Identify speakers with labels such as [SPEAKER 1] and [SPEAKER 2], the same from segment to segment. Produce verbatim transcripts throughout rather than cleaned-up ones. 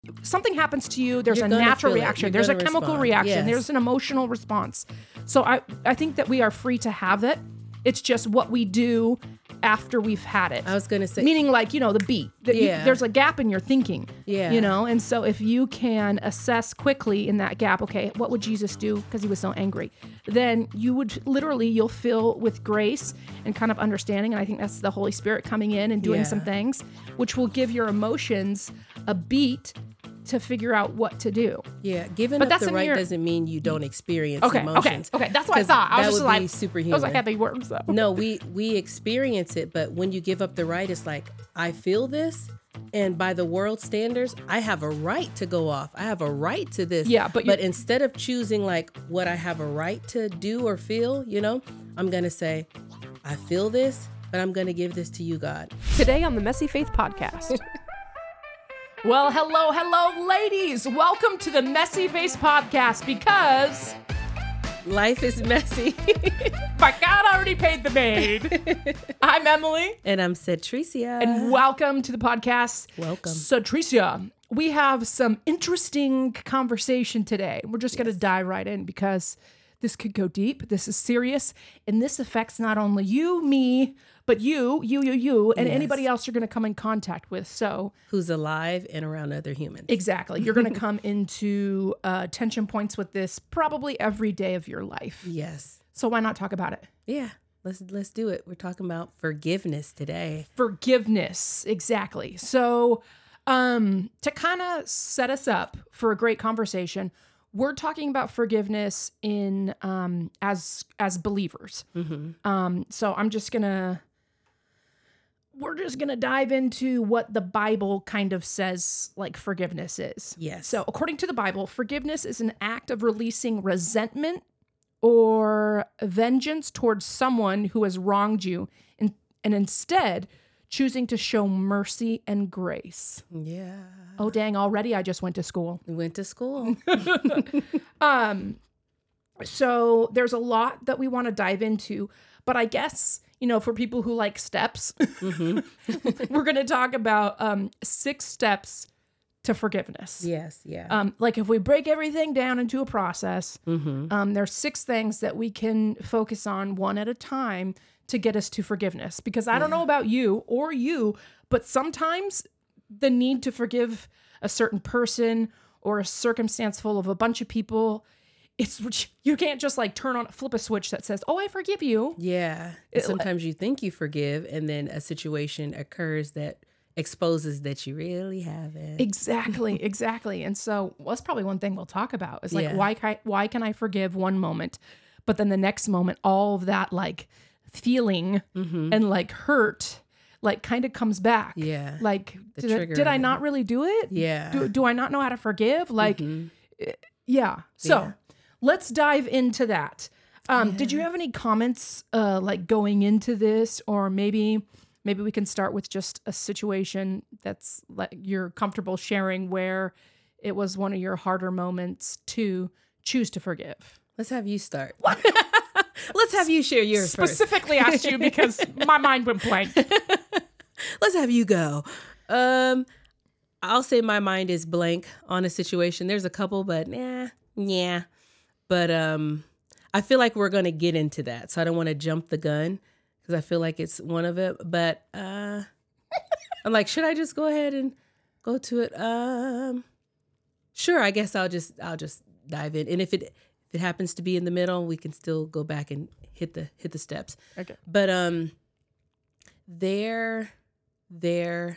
[SPEAKER 1] something happens to you, there's
[SPEAKER 2] You're
[SPEAKER 1] a
[SPEAKER 2] gonna
[SPEAKER 1] natural
[SPEAKER 2] feel it.
[SPEAKER 1] reaction.
[SPEAKER 2] You're
[SPEAKER 1] There's a
[SPEAKER 2] gonna
[SPEAKER 1] chemical
[SPEAKER 2] respond.
[SPEAKER 1] reaction.
[SPEAKER 2] Yes.
[SPEAKER 1] There's an emotional response. So I, I think that we are free to have it. It's just what we do after we've had it.
[SPEAKER 2] I was going to say.
[SPEAKER 1] Meaning like, you know, the beat. That you-
[SPEAKER 2] Yeah.
[SPEAKER 1] there's a gap in your thinking.
[SPEAKER 2] Yeah.
[SPEAKER 1] You know, and so if you can assess quickly in that gap, okay, what would Jesus do because he was so angry? Then you would literally, you'll fill with grace and kind of understanding. And I think that's the Holy Spirit coming in and doing
[SPEAKER 2] Yeah.
[SPEAKER 1] some things, which will give your emotions a beat to figure out what to do.
[SPEAKER 2] Yeah, giving
[SPEAKER 1] But
[SPEAKER 2] up
[SPEAKER 1] that's
[SPEAKER 2] the
[SPEAKER 1] in
[SPEAKER 2] right
[SPEAKER 1] your-
[SPEAKER 2] doesn't mean you don't experience
[SPEAKER 1] Okay,
[SPEAKER 2] emotions.
[SPEAKER 1] okay, okay. That's what I
[SPEAKER 2] 'Cause
[SPEAKER 1] thought. I was
[SPEAKER 2] that
[SPEAKER 1] just
[SPEAKER 2] would
[SPEAKER 1] like,
[SPEAKER 2] be superhuman.
[SPEAKER 1] those are heavy words though.
[SPEAKER 2] No, we we experience it, but when you give up the right, it's like, I feel this, and by the world standards, I have a right to go off. I have a right to this.
[SPEAKER 1] Yeah, but
[SPEAKER 2] but
[SPEAKER 1] you-
[SPEAKER 2] instead of choosing like what I have a right to do or feel, you know, I'm gonna say, I feel this, but I'm gonna give this to you, God.
[SPEAKER 1] Today on the Messy Faith Podcast. Well, hello, hello, ladies. Welcome to the Messy Face Podcast because
[SPEAKER 2] Life is messy.
[SPEAKER 1] my God already paid the maid. I'm Emily.
[SPEAKER 2] And I'm Cetricia.
[SPEAKER 1] And welcome to the podcast.
[SPEAKER 2] Welcome.
[SPEAKER 1] So, Tricia, we have some interesting conversation today. We're just going to dive right in because this could go deep. This is serious. And this affects not only you, me, but you, you, you, you, and
[SPEAKER 2] Yes.
[SPEAKER 1] anybody else you're going to come in contact with. So,
[SPEAKER 2] Who's alive and around other humans.
[SPEAKER 1] exactly. You're going to come into uh, tension points with this probably every day of your life.
[SPEAKER 2] Yes.
[SPEAKER 1] So, why not talk about it?
[SPEAKER 2] Yeah. Let's let's do it. We're talking about forgiveness today.
[SPEAKER 1] Forgiveness, exactly. So, um, to kind of set us up for a great conversation, we're talking about forgiveness in um, as as believers.
[SPEAKER 2] Mm-hmm.
[SPEAKER 1] Um, so I'm just gonna we're just gonna dive into what the Bible kind of says like forgiveness is.
[SPEAKER 2] Yes.
[SPEAKER 1] So according to the Bible, forgiveness is an act of releasing resentment or vengeance towards someone who has wronged you, and, and instead choosing to show mercy and grace.
[SPEAKER 2] Yeah.
[SPEAKER 1] Oh, dang, already I just went to school.
[SPEAKER 2] We went to school.
[SPEAKER 1] Um, so there's a lot that we want to dive into, but I guess, you know, for people who like steps,
[SPEAKER 2] Mm-hmm.
[SPEAKER 1] we're going to talk about um, six steps to forgiveness.
[SPEAKER 2] Yes. Yeah.
[SPEAKER 1] Um, like if we break everything down into a process,
[SPEAKER 2] mm-hmm.
[SPEAKER 1] um, there's six things that we can focus on one at a time to get us to forgiveness. Because I don't know about you or you, but sometimes the need to forgive a certain person or a circumstance full of a bunch of people, it's you can't just like turn on, flip a switch that says, oh, I forgive you.
[SPEAKER 2] Yeah.
[SPEAKER 1] It-
[SPEAKER 2] Sometimes you think you forgive, and then a situation occurs that exposes that you really haven't.
[SPEAKER 1] Exactly, exactly. And so well, that's probably one thing we'll talk about is like,
[SPEAKER 2] Yeah.
[SPEAKER 1] why, can I, why can I forgive one moment, but then the next moment, all of that like feeling
[SPEAKER 2] Mm-hmm.
[SPEAKER 1] and like hurt, like kind of comes back.
[SPEAKER 2] Yeah.
[SPEAKER 1] Like,
[SPEAKER 2] The
[SPEAKER 1] did I,
[SPEAKER 2] trigger
[SPEAKER 1] did I
[SPEAKER 2] of it.
[SPEAKER 1] not really do it?
[SPEAKER 2] Yeah.
[SPEAKER 1] Do, do I not know how to forgive? Like,
[SPEAKER 2] Mhm.
[SPEAKER 1] yeah. So
[SPEAKER 2] Yeah.
[SPEAKER 1] let's dive into that. Um, Did you have any comments uh, like going into this, or maybe maybe we can start with just a situation that's like you're comfortable sharing where it was one of your harder moments to choose to forgive?
[SPEAKER 2] Let's have you start. Let's have you share yours first.
[SPEAKER 1] Specifically asked you because my mind went blank.
[SPEAKER 2] Let's have you go. Um, I'll say my mind is blank on a situation. There's a couple, but nah, yeah. But um, I feel like we're gonna get into that, so I don't want to jump the gun because I feel like it's one of it. But uh, I'm like, should I just go ahead and go to it? Um, sure. I guess I'll just I'll just dive in, and if it if it happens to be in the middle, we can still go back and hit the hit the steps.
[SPEAKER 1] Okay.
[SPEAKER 2] But um, there, there,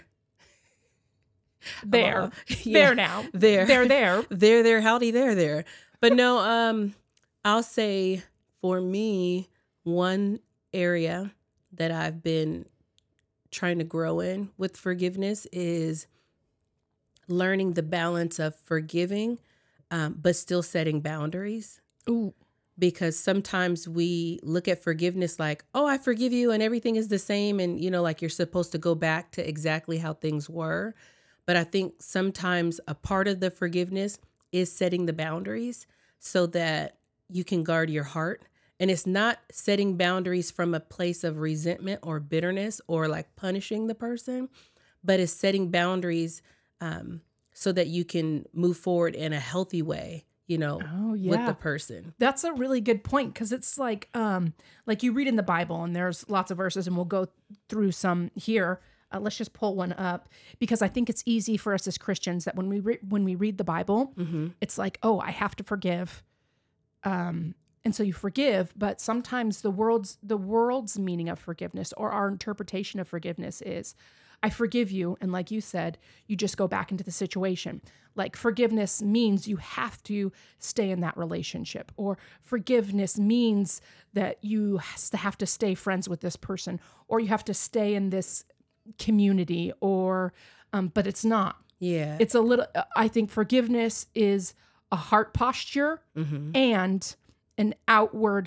[SPEAKER 1] There.
[SPEAKER 2] Uh, yeah,
[SPEAKER 1] There now.
[SPEAKER 2] there,
[SPEAKER 1] There, there.
[SPEAKER 2] there, there, howdy, there, there. But no, um, I'll say for me, one area that I've been trying to grow in with forgiveness is learning the balance of forgiving, um, but still setting boundaries.
[SPEAKER 1] Ooh.
[SPEAKER 2] Because sometimes we look at forgiveness like, oh, I forgive you and everything is the same. And, you know, like you're supposed to go back to exactly how things were. But I think sometimes a part of the forgiveness is setting the boundaries so that you can guard your heart. And it's not setting boundaries from a place of resentment or bitterness or like punishing the person, but it's setting boundaries um, so that you can move forward in a healthy way, you know,
[SPEAKER 1] Oh,
[SPEAKER 2] with
[SPEAKER 1] yeah.
[SPEAKER 2] the person.
[SPEAKER 1] That's a really good point, because it's like, um, like you read in the Bible, and there's lots of verses, and we'll go through some here. Uh, let's just pull one up, because I think it's easy for us as Christians that when we re- when we read the Bible,
[SPEAKER 2] Mm-hmm.
[SPEAKER 1] it's like, oh, I have to forgive, um, and so you forgive. But sometimes the world's the world's meaning of forgiveness, or our interpretation of forgiveness, is, I forgive you, and like you said, you just go back into the situation. Like, forgiveness means you have to stay in that relationship, or forgiveness means that you has to have to stay friends with this person, or you have to stay in this community, or, um, but it's not.
[SPEAKER 2] Yeah.
[SPEAKER 1] It's a little, I think forgiveness is a heart posture
[SPEAKER 2] Mm-hmm.
[SPEAKER 1] and an outward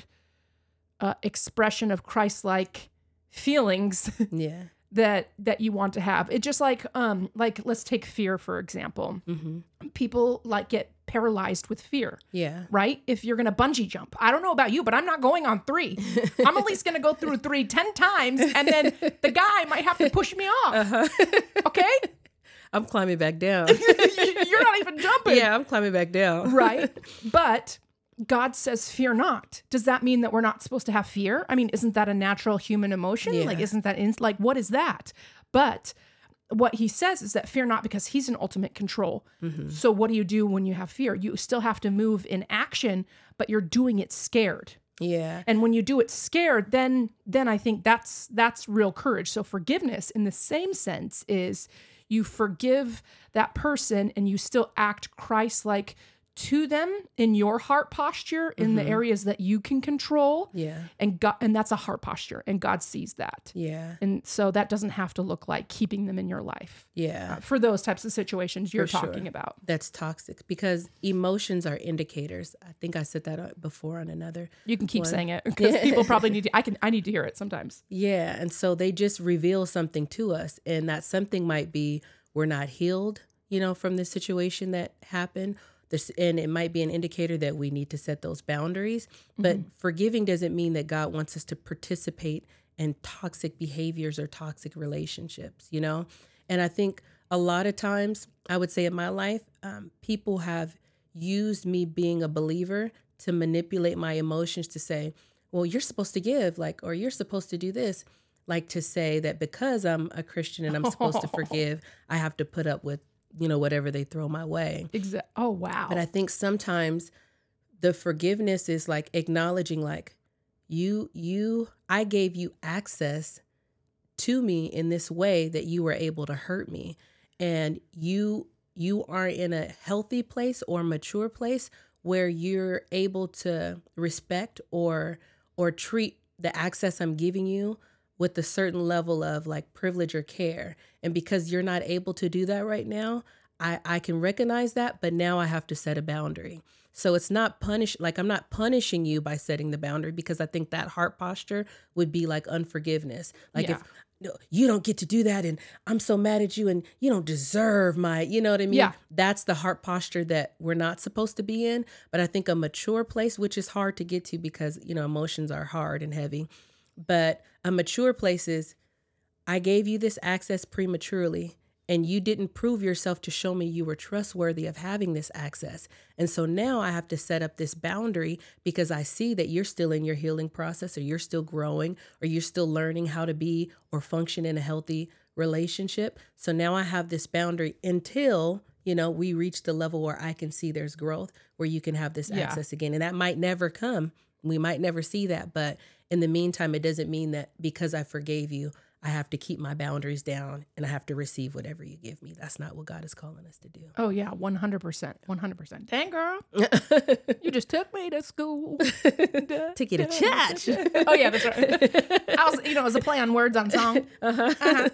[SPEAKER 1] uh, expression of Christ-like feelings
[SPEAKER 2] Yeah.
[SPEAKER 1] that that you want to have. It just like um like let's take fear, for example.
[SPEAKER 2] Mm-hmm.
[SPEAKER 1] People like get paralyzed with fear,
[SPEAKER 2] Yeah.
[SPEAKER 1] right? If you're gonna bungee jump, I don't know about you, but I'm not going on three. I'm at least gonna go through three ten times, and then the guy might have to push me off.
[SPEAKER 2] Uh-huh.
[SPEAKER 1] Okay,
[SPEAKER 2] I'm climbing back down.
[SPEAKER 1] you're not even jumping.
[SPEAKER 2] Yeah, I'm climbing back down.
[SPEAKER 1] Right. But God says, fear not. Does that mean that we're not supposed to have fear? I mean, isn't that a natural human emotion?
[SPEAKER 2] Yeah.
[SPEAKER 1] Like, isn't that, in, like, what is that? But what he says is that fear not, because he's in ultimate control.
[SPEAKER 2] Mm-hmm.
[SPEAKER 1] So what do you do when you have fear? You still have to move in action, but you're doing it scared.
[SPEAKER 2] Yeah.
[SPEAKER 1] And when you do it scared, then then I think that's that's real courage. So forgiveness in the same sense is you forgive that person and you still act Christ-like to them in your heart posture, in the areas that you can control.
[SPEAKER 2] Yeah.
[SPEAKER 1] And God, and that's a heart posture, and God sees that.
[SPEAKER 2] Yeah.
[SPEAKER 1] And so that doesn't have to look like keeping them in your life
[SPEAKER 2] Yeah.
[SPEAKER 1] uh, for those types of situations you're
[SPEAKER 2] For sure.
[SPEAKER 1] talking about.
[SPEAKER 2] That's toxic, because emotions are indicators. I think I said that uh, before on another.
[SPEAKER 1] You can keep
[SPEAKER 2] One.
[SPEAKER 1] saying it, because
[SPEAKER 2] Yeah.
[SPEAKER 1] people probably need to, I can, I need to hear it sometimes.
[SPEAKER 2] Yeah. And so they just reveal something to us, and that something might be we're not healed, you know, from this situation that happened. This, and it might be an indicator that we need to set those boundaries. But forgiving doesn't mean that God wants us to participate in toxic behaviors or toxic relationships, you know? And I think a lot of times, I would say in my life, um, people have used me being a believer to manipulate my emotions to say, well, you're supposed to give, like, or you're supposed to do this. Like, to say that because I'm a Christian and I'm supposed to forgive, I have to put up with, you know, whatever they throw my way.
[SPEAKER 1] Exactly. Oh, wow.
[SPEAKER 2] But I think sometimes the forgiveness is like acknowledging, like, you, you, I gave you access to me in this way that you were able to hurt me. And you, you are in a healthy place or mature place where you're able to respect or, or treat the access I'm giving you with a certain level of like privilege or care. And because you're not able to do that right now, I, I can recognize that, but now I have to set a boundary. So it's not punish, like I'm not punishing you by setting the boundary, because I think that heart posture would be like unforgiveness. Like
[SPEAKER 1] Yeah.
[SPEAKER 2] if no, you don't get to do that and I'm so mad at you and you don't deserve my, you know what I mean?
[SPEAKER 1] Yeah.
[SPEAKER 2] That's the heart posture that we're not supposed to be in. But I think a mature place, which is hard to get to because, you know, emotions are hard and heavy. But a mature place is, I gave you this access prematurely and you didn't prove yourself to show me you were trustworthy of having this access. And so now I have to set up this boundary because I see that you're still in your healing process, or you're still growing, or you're still learning how to be or function in a healthy relationship. So now I have this boundary until, you know, we reach the level where I can see there's growth, where you can have this
[SPEAKER 1] Yeah.
[SPEAKER 2] access again. And that might never come. We might never see that. But in the meantime, it doesn't mean that because I forgave you, I have to keep my boundaries down and I have to receive whatever you give me. That's not what God is calling us to do.
[SPEAKER 1] Oh, yeah, one hundred percent. one hundred percent. Dang, girl. You just took me to school.
[SPEAKER 2] Took you to church.
[SPEAKER 1] Oh, yeah, that's right. I was, you know, it was a play on words on song.
[SPEAKER 2] Uh-huh.
[SPEAKER 1] Uh-huh.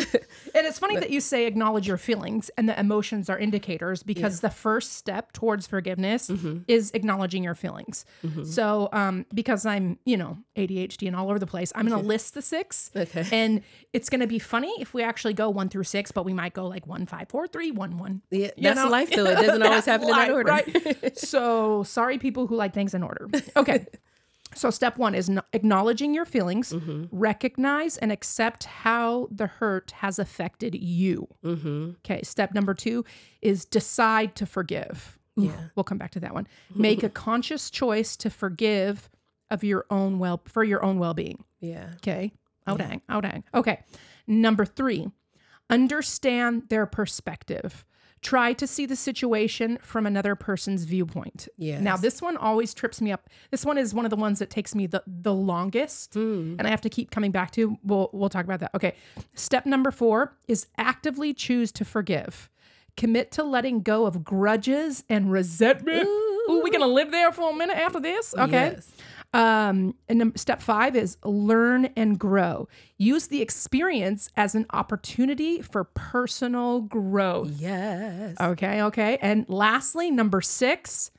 [SPEAKER 1] And it's funny that you say acknowledge your feelings and that emotions are indicators, because the first step towards forgiveness
[SPEAKER 2] Mm-hmm.
[SPEAKER 1] is acknowledging your feelings. So, um, because I'm, you know, A D H D and all over the place, I'm going to list the six.
[SPEAKER 2] Okay.
[SPEAKER 1] And it's going to be funny if we actually go one through six, but we might go like one, five, four, three, one, one.
[SPEAKER 2] Yeah,
[SPEAKER 1] You
[SPEAKER 2] that's
[SPEAKER 1] know?
[SPEAKER 2] life, though. It doesn't always
[SPEAKER 1] That's
[SPEAKER 2] happen in that
[SPEAKER 1] life,
[SPEAKER 2] order.
[SPEAKER 1] Right? So sorry, people who like things in order. Okay. So step one is n- acknowledging your feelings,
[SPEAKER 2] Mm-hmm.
[SPEAKER 1] recognize and accept how the hurt has affected you.
[SPEAKER 2] Mm-hmm.
[SPEAKER 1] Okay. Step number two is decide to forgive. Ooh,
[SPEAKER 2] Yeah.
[SPEAKER 1] We'll come back to that one. Make a conscious choice to forgive of your own well for your own well-being.
[SPEAKER 2] Yeah.
[SPEAKER 1] Okay. Out hang, out hang. Okay. Number three, understand their perspective. Try to see the situation from another person's viewpoint.
[SPEAKER 2] Yes.
[SPEAKER 1] Now, this one always trips me up. This one is one of the ones that takes me the, the longest,
[SPEAKER 2] Mm.
[SPEAKER 1] and I have to keep coming back to. We'll we'll talk about that. Okay. Step number four is actively choose to forgive. Commit to letting go of grudges and resentment.
[SPEAKER 2] Ooh.
[SPEAKER 1] Ooh, we gonna live there for a minute after this? Okay.
[SPEAKER 2] Yes.
[SPEAKER 1] Um, and num- step five is learn and grow. Use the experience as an opportunity for personal growth.
[SPEAKER 2] Yes.
[SPEAKER 1] Okay, okay. And lastly, number six,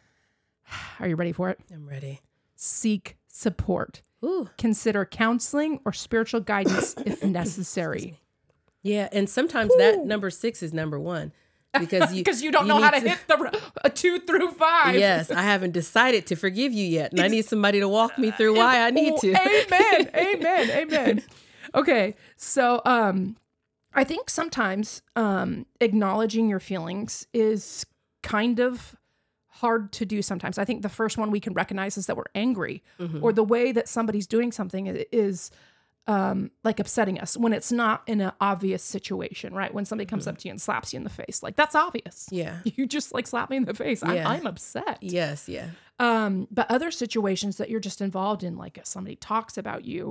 [SPEAKER 1] are you ready for it?
[SPEAKER 2] I'm ready.
[SPEAKER 1] Seek support.
[SPEAKER 2] Ooh.
[SPEAKER 1] Consider counseling or spiritual guidance if necessary.
[SPEAKER 2] Yeah. And sometimes that number six is number one because you,
[SPEAKER 1] Because you don't know how to,
[SPEAKER 2] need
[SPEAKER 1] hit the a two through five.
[SPEAKER 2] Yes. I haven't decided to forgive you yet. And I need somebody to walk me through why I need
[SPEAKER 1] Oh,
[SPEAKER 2] to.
[SPEAKER 1] Amen. Amen. Amen. Okay. So um I think sometimes um acknowledging your feelings is kind of hard to do sometimes. I think the first one we can recognize is that we're angry
[SPEAKER 2] Mhm.
[SPEAKER 1] or the way that somebody's doing something i- is um like upsetting us when it's not in an obvious situation, right? When somebody comes up to you and slaps you in the face, like that's obvious.
[SPEAKER 2] Yeah.
[SPEAKER 1] You just like slap me in the face. I'm,
[SPEAKER 2] Yeah.
[SPEAKER 1] I'm upset.
[SPEAKER 2] Yes. Yeah.
[SPEAKER 1] Um, but other situations that you're just involved in, like if somebody talks about you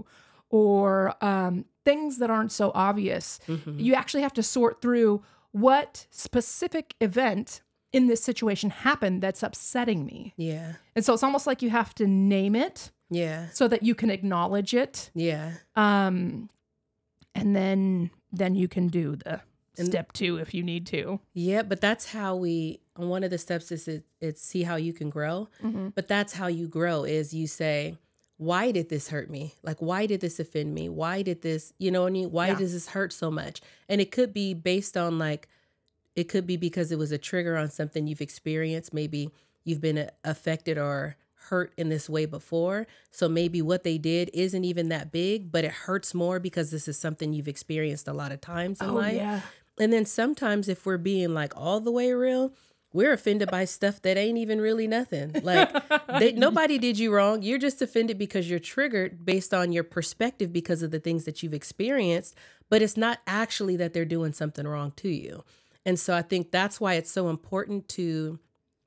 [SPEAKER 1] or um, things that aren't so obvious,
[SPEAKER 2] Mhm.
[SPEAKER 1] you actually have to sort through what specific event in this situation happened that's upsetting me.
[SPEAKER 2] Yeah.
[SPEAKER 1] And so it's almost like you have to name it
[SPEAKER 2] Yeah.
[SPEAKER 1] so that you can acknowledge it.
[SPEAKER 2] Yeah.
[SPEAKER 1] Um, and then then you can do the
[SPEAKER 2] And-
[SPEAKER 1] step two if you need to.
[SPEAKER 2] Yeah, but that's how we, one of the steps is it, it's see how you can grow.
[SPEAKER 1] Mm-hmm.
[SPEAKER 2] But that's how you grow is you say, why did this hurt me? Like, why did this offend me? Why did this, you know what I mean? Why
[SPEAKER 1] Yeah.
[SPEAKER 2] does this hurt so much? And it could be based on like, it could be because it was a trigger on something you've experienced. Maybe you've been uh, affected or hurt in this way before. So maybe what they did isn't even that big, but it hurts more because this is something you've experienced a lot of times in
[SPEAKER 1] Oh,
[SPEAKER 2] life.
[SPEAKER 1] yeah.
[SPEAKER 2] And then sometimes if we're being like all the way real, we're offended by stuff that ain't even really nothing. Like they, nobody did you wrong. You're just offended because you're triggered based on your perspective because of the things that you've experienced, but it's not actually that they're doing something wrong to you. And so I think that's why it's so important to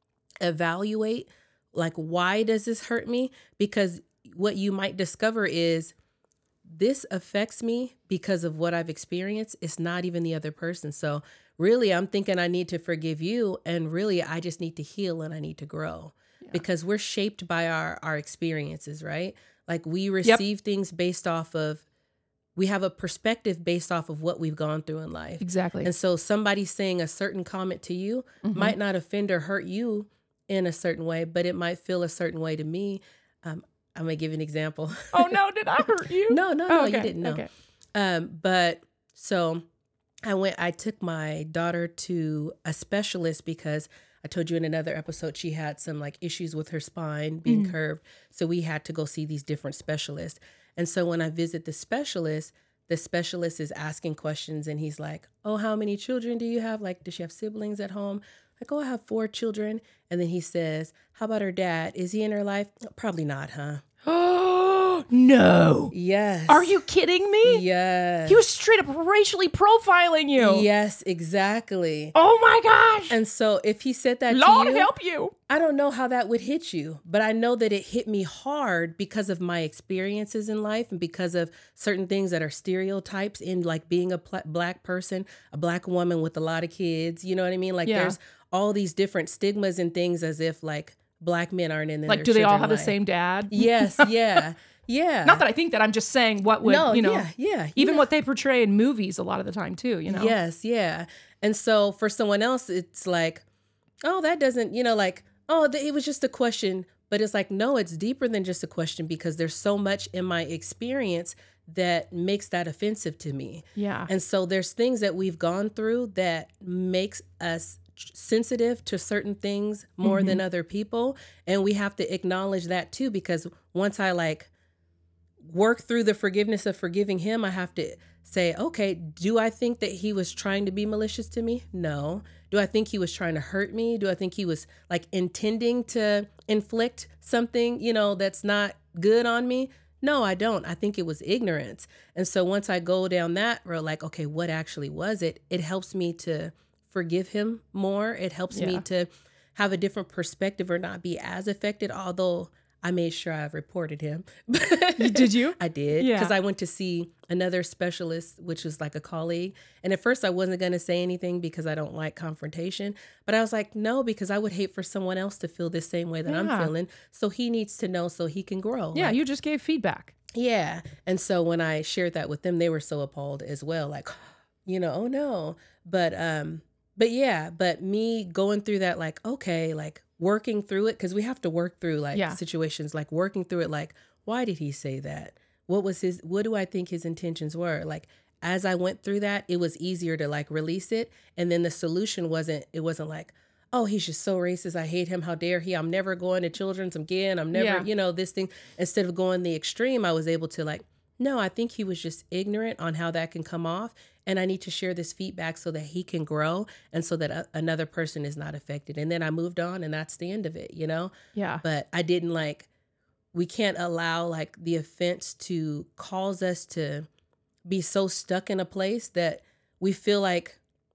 [SPEAKER 2] evaluate, like, why does this hurt me? Because what you might discover is this affects me because of what I've experienced. It's not even the other person. So really, I'm thinking I need to forgive you. And really, I just need to heal and I need to grow
[SPEAKER 1] Yeah.
[SPEAKER 2] because we're shaped by our, our experiences, right? Like we receive things based off of, we have a perspective based off of what we've gone through in life.
[SPEAKER 1] Exactly.
[SPEAKER 2] And so somebody saying a certain comment to you
[SPEAKER 1] Mhm.
[SPEAKER 2] might not offend or hurt you in a certain way, but it might feel a certain way to me. Um, I'm going to give you an example.
[SPEAKER 1] Oh, no, did I hurt you?
[SPEAKER 2] No, no,
[SPEAKER 1] Oh,
[SPEAKER 2] no,
[SPEAKER 1] okay.
[SPEAKER 2] you didn't know.
[SPEAKER 1] Okay.
[SPEAKER 2] Um, but so I went, I took my daughter to a specialist because I told you in another episode, she had some like issues with her spine being
[SPEAKER 1] Mhm.
[SPEAKER 2] curved. So we had to go see these different specialists. And so when I visit the specialist, the specialist is asking questions and he's like, oh, how many children do you have? Like, does she have siblings at home? Like, oh, I have four children. And then he says, how about her dad? Is he in her life? Probably not, huh?
[SPEAKER 1] Oh, no.
[SPEAKER 2] Yes.
[SPEAKER 1] Are you kidding me?
[SPEAKER 2] Yes.
[SPEAKER 1] He was straight up racially profiling you.
[SPEAKER 2] Yes, exactly.
[SPEAKER 1] Oh my gosh.
[SPEAKER 2] And so if he said that
[SPEAKER 1] Lord
[SPEAKER 2] to you,
[SPEAKER 1] help you.
[SPEAKER 2] I don't know how that would hit you, but I know that it hit me hard because of my experiences in life and because of certain things that are stereotypes in like being a pl- black person, a black woman with a lot of kids. You know what I mean? Like
[SPEAKER 1] Yeah.
[SPEAKER 2] there's all these different stigmas and things as if like black men aren't in their
[SPEAKER 1] Like, do they all
[SPEAKER 2] children's
[SPEAKER 1] have the
[SPEAKER 2] life.
[SPEAKER 1] same dad?
[SPEAKER 2] Yes, yeah, yeah.
[SPEAKER 1] Not that I think that. I'm just saying what would,
[SPEAKER 2] no,
[SPEAKER 1] you know,
[SPEAKER 2] yeah, yeah.
[SPEAKER 1] even
[SPEAKER 2] yeah.
[SPEAKER 1] what they portray in movies a lot of the time too, you know?
[SPEAKER 2] Yes, yeah. And so for someone else, it's like, oh, that doesn't, you know, like, oh, th- it was just a question. But it's like, no, it's deeper than just a question because there's so much in my experience that makes that offensive to me.
[SPEAKER 1] Yeah.
[SPEAKER 2] And so there's things that we've gone through that makes us sensitive to certain things more mm-hmm. than other people. And we have to acknowledge that too, because once I like work through the forgiveness of forgiving him, I have to say, okay, do I think that he was trying to be malicious to me? No. Do I think he was trying to hurt me? Do I think he was like intending to inflict something, you know, that's not good on me? No, I don't. I think it was ignorance. And so once I go down that road, like, okay, what actually was it? It helps me to forgive him more. It helps yeah. me to have a different perspective or not be as affected, although I made sure I reported him.
[SPEAKER 1] Did you?
[SPEAKER 2] I did.
[SPEAKER 1] Yeah.
[SPEAKER 2] Because I went to see another specialist, which was like a colleague. And at first I wasn't going to say anything because I don't like confrontation. But I was like, no, because I would hate for someone else to feel the same way that yeah. I'm feeling. So he needs to know so he can grow.
[SPEAKER 1] Yeah,
[SPEAKER 2] like,
[SPEAKER 1] you just gave feedback.
[SPEAKER 2] Yeah. And so when I shared that with them, they were so appalled as well. Like, you know, oh no. But, um, but yeah, but me going through that, like, okay, like, working through it, because we have to work through like yeah. situations, like working through it, like, why did he say that? What was his, what do I think his intentions were? Like, as I went through that, it was easier to like release it. And then the solution wasn't, it wasn't like, oh, he's just so racist. I hate him. How dare he? I'm never going to children's again. I'm never, yeah. you know, this thing. Instead of going the extreme, I was able to like, no, I think he was just ignorant on how that can come off. And I need to share this feedback so that he can grow and so that a- another person is not affected. And then I moved on and that's the end of it, you know?
[SPEAKER 1] Yeah.
[SPEAKER 2] But I didn't like, we can't allow like the offense to cause us to be so stuck in a place that we feel like,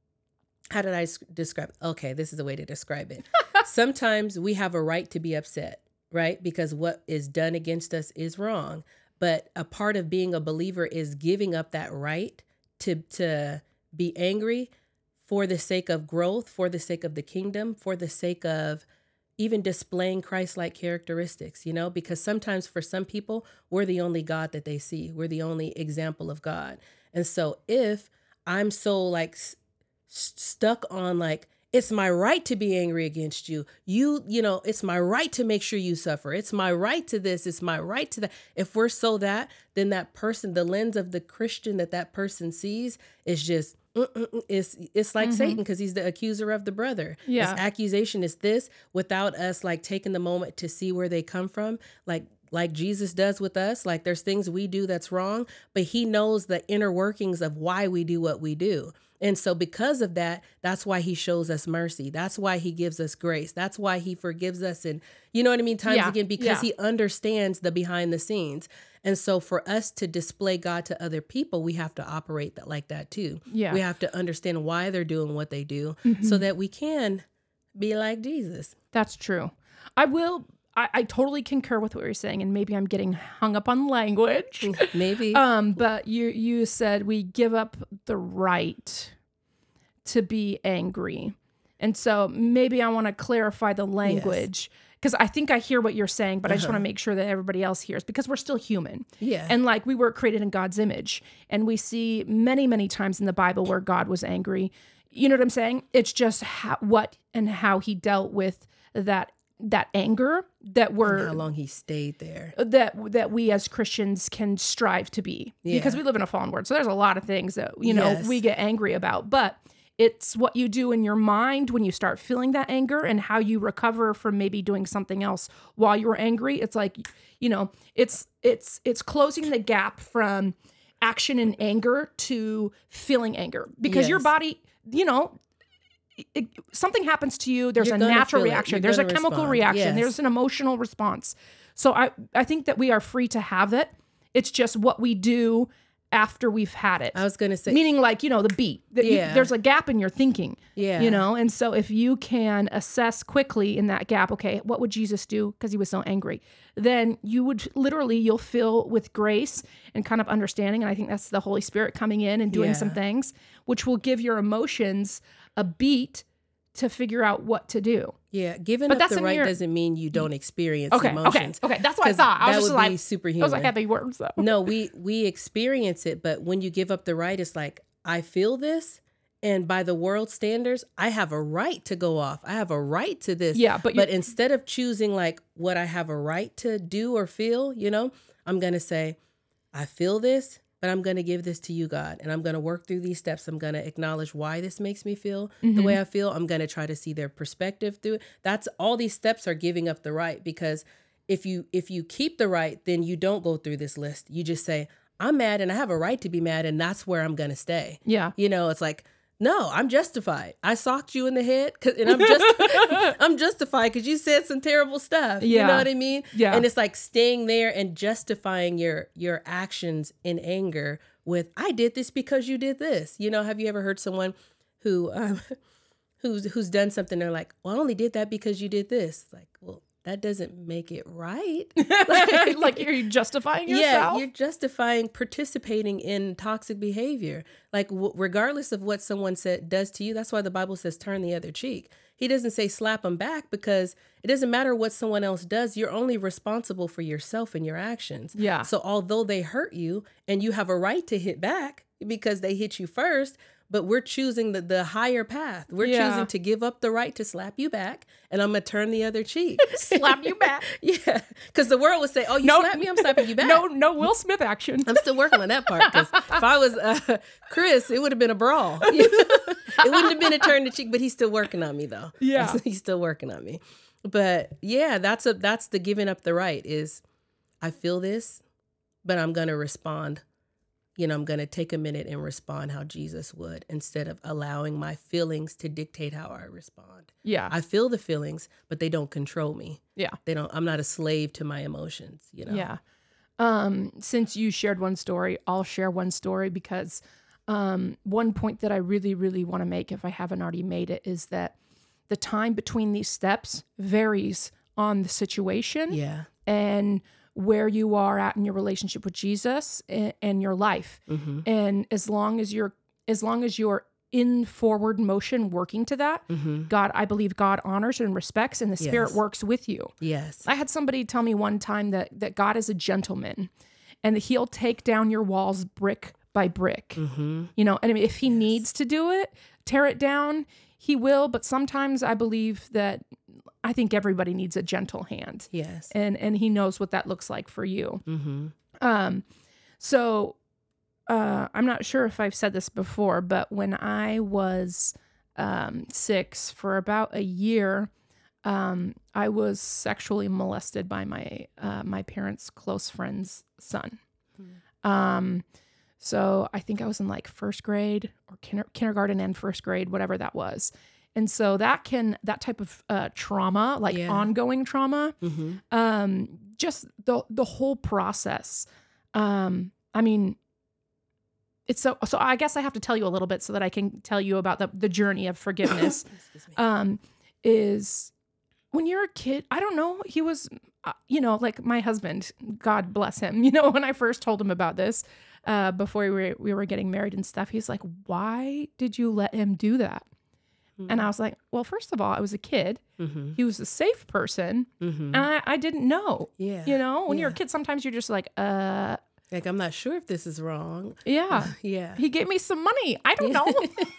[SPEAKER 2] how did I s- describe it? Okay, this is a way to describe it. Sometimes we have a right to be upset, right? Because what is done against us is wrong. But a part of being a believer is giving up that right to to be angry for the sake of growth, for the sake of the kingdom, for the sake of even displaying Christ-like characteristics, you know, because sometimes for some people, we're the only God that they see. We're the only example of God. And so if I'm so like s- stuck on like, it's my right to be angry against you. You, you know, it's my right to make sure you suffer. It's my right to this. It's my right to that. If we're so that, then that person, the lens of the Christian that that person sees is just, mm-mm, it's, it's like mm-hmm. Satan because he's the accuser of the brother.
[SPEAKER 1] Yeah.
[SPEAKER 2] His accusation is this without us like taking the moment to see where they come from. Like, like Jesus does with us. Like there's things we do that's wrong, but he knows the inner workings of why we do what we do. And so because of that, that's why he shows us mercy. That's why he gives us grace. That's why he forgives us. And you know what I mean? Times
[SPEAKER 1] yeah,
[SPEAKER 2] again, because
[SPEAKER 1] yeah.
[SPEAKER 2] he understands the behind the scenes. And so for us to display God to other people, we have to operate that like that too.
[SPEAKER 1] Yeah.
[SPEAKER 2] We have to understand why they're doing what they do
[SPEAKER 1] mm-hmm.
[SPEAKER 2] so that we can be like Jesus.
[SPEAKER 1] That's true. I will... I, I totally concur with what you're saying, and maybe I'm getting hung up on language.
[SPEAKER 2] Maybe.
[SPEAKER 1] Um, but you you said we give up the right to be angry. And so maybe I want to clarify the language because yes. I think I hear what you're saying, but uh-huh. I just want to make sure that everybody else hears because we're still human.
[SPEAKER 2] Yeah.
[SPEAKER 1] And like we were created in God's image, and we see many, many times in the Bible where God was angry. You know what I'm saying? It's just how, what and how he dealt with that that anger that we're
[SPEAKER 2] and how long he stayed there
[SPEAKER 1] that that we as Christians can strive to be
[SPEAKER 2] yeah.
[SPEAKER 1] because we live in a fallen world. So there's a lot of things that, you know,
[SPEAKER 2] yes.
[SPEAKER 1] we get angry about, but it's what you do in your mind when you start feeling that anger and how you recover from maybe doing something else while you're angry. It's like, you know, it's, it's, it's closing the gap from action and anger to feeling anger because yes. your body, you know, It, something happens to you, there's
[SPEAKER 2] You're
[SPEAKER 1] a natural reaction, there's a chemical
[SPEAKER 2] respond.
[SPEAKER 1] reaction,
[SPEAKER 2] yes.
[SPEAKER 1] there's an emotional response. So I, I think that we are free to have it. It's just what we do after we've had it.
[SPEAKER 2] I was going to say.
[SPEAKER 1] Meaning like, you know, the beat. That
[SPEAKER 2] yeah.
[SPEAKER 1] you, there's a gap in your thinking.
[SPEAKER 2] Yeah.
[SPEAKER 1] You know, and so if you can assess quickly in that gap, okay, what would Jesus do because he was so angry? Then you would literally, you'll fill with grace and kind of understanding. And I think that's the Holy Spirit coming in and doing
[SPEAKER 2] yeah.
[SPEAKER 1] some things, which will give your emotions a beat to figure out what to do.
[SPEAKER 2] Yeah, giving
[SPEAKER 1] but
[SPEAKER 2] up the right
[SPEAKER 1] your...
[SPEAKER 2] doesn't mean you don't experience
[SPEAKER 1] okay,
[SPEAKER 2] emotions.
[SPEAKER 1] Okay, okay, that's what I thought. I was
[SPEAKER 2] that
[SPEAKER 1] just
[SPEAKER 2] would
[SPEAKER 1] like,
[SPEAKER 2] be superhuman.
[SPEAKER 1] Those are heavy words, though.
[SPEAKER 2] No, we we experience it, but when you give up the right, it's like, I feel this, and by the world standards, I have a right to go off. I have a right to this.
[SPEAKER 1] Yeah, but
[SPEAKER 2] but instead of choosing like what I have a right to do or feel, you know, I'm gonna say, I feel this, but I'm going to give this to you, God. And I'm going to work through these steps. I'm going to acknowledge why this makes me feel
[SPEAKER 1] Mm-hmm.
[SPEAKER 2] the way I feel. I'm going to try to see their perspective through it. That's all these steps are giving up the right, because if you if you keep the right, then you don't go through this list. You just say, I'm mad and I have a right to be mad, and that's where I'm going to stay.
[SPEAKER 1] Yeah.
[SPEAKER 2] You know, it's like, no, I'm justified. I socked you in the head, 'cause, and I'm just I'm justified because you said some terrible stuff.
[SPEAKER 1] Yeah.
[SPEAKER 2] You know what I mean?
[SPEAKER 1] Yeah.
[SPEAKER 2] And it's like staying there and justifying your your actions in anger with, I did this because you did this. You know, have you ever heard someone who um, who's who's done something? They're like, well, I only did that because you did this. It's like, well, that doesn't make it right.
[SPEAKER 1] Like, like you're justifying yourself?
[SPEAKER 2] Yeah, you're justifying participating in toxic behavior. Like w- regardless of what someone said does to you, that's why the Bible says turn the other cheek. He doesn't say slap them back, because it doesn't matter what someone else does. You're only responsible for yourself and your actions.
[SPEAKER 1] Yeah.
[SPEAKER 2] So although they hurt you and you have a right to hit back because they hit you first, but we're choosing the, the higher path. We're
[SPEAKER 1] Yeah.
[SPEAKER 2] choosing to give up the right to slap you back, and I'm going to turn the other cheek.
[SPEAKER 1] Slap you back.
[SPEAKER 2] Yeah, because the world would say, oh, you
[SPEAKER 1] No.
[SPEAKER 2] slapped me, I'm slapping you back.
[SPEAKER 1] No, no Will Smith action.
[SPEAKER 2] I'm still working on that part, because if I was uh, Chris, it would have been a brawl. It wouldn't have been a turn the cheek, but he's still working on me, though.
[SPEAKER 1] Yeah.
[SPEAKER 2] He's still working on me. But yeah, that's a that's the giving up the right is, I feel this, but I'm going to respond. You know, I'm going to take a minute and respond how Jesus would, instead of allowing my feelings to dictate how I respond.
[SPEAKER 1] Yeah.
[SPEAKER 2] I feel the feelings, but they don't control me.
[SPEAKER 1] Yeah.
[SPEAKER 2] They don't, I'm not a slave to my emotions, you know?
[SPEAKER 1] Yeah. Um, since you shared one story, I'll share one story, because um, one point that I really, really want to make, if I haven't already made it, is that the time between these steps varies on the situation
[SPEAKER 2] Yeah.
[SPEAKER 1] and where you are at in your relationship with Jesus and, and your life.
[SPEAKER 2] Mm-hmm.
[SPEAKER 1] And as long as you're, as long as you're in forward motion working to that,
[SPEAKER 2] Mm-hmm.
[SPEAKER 1] God, I believe God honors and respects, and the Spirit
[SPEAKER 2] Yes.
[SPEAKER 1] works with you.
[SPEAKER 2] Yes.
[SPEAKER 1] I had somebody tell me one time that that God is a gentleman, and that He'll take down your walls brick by brick.
[SPEAKER 2] Mm-hmm.
[SPEAKER 1] You know, and I mean, if He needs to do it, tear it down, He will. But sometimes I believe that I think everybody needs a gentle hand,
[SPEAKER 2] Yes.
[SPEAKER 1] and and He knows what that looks like for you.
[SPEAKER 2] Mm-hmm.
[SPEAKER 1] Um, so uh, I'm not sure if I've said this before, but when I was um, six, for about a year, um, I was sexually molested by my uh, my parents' close friend's son. Um, so I think I was in like first grade or kinder- kindergarten and first grade, whatever that was. And so that can, that type of uh, trauma, like
[SPEAKER 2] Yeah.
[SPEAKER 1] ongoing trauma,
[SPEAKER 2] Mm-hmm.
[SPEAKER 1] um, just the the whole process. Um, I mean, it's so, so I guess I have to tell you a little bit so that I can tell you about the, the journey of forgiveness.
[SPEAKER 2] Excuse me.
[SPEAKER 1] um, is when you're a kid, I don't know, he was, uh, you know, like my husband, God bless him, you know, when I first told him about this, uh, before we were, we were getting married and stuff, he's like, why did you let him do that? And I was like, well, first of all, I was a kid.
[SPEAKER 2] Mm-hmm.
[SPEAKER 1] He was a safe person.
[SPEAKER 2] Mm-hmm.
[SPEAKER 1] And I, I didn't know,
[SPEAKER 2] Yeah.
[SPEAKER 1] you know, when you're a
[SPEAKER 2] Yeah.
[SPEAKER 1] kid, sometimes you're just like, uh,
[SPEAKER 2] Like, I'm not sure if this is wrong.
[SPEAKER 1] yeah,
[SPEAKER 2] Yeah.
[SPEAKER 1] he gave me some money. I don't know.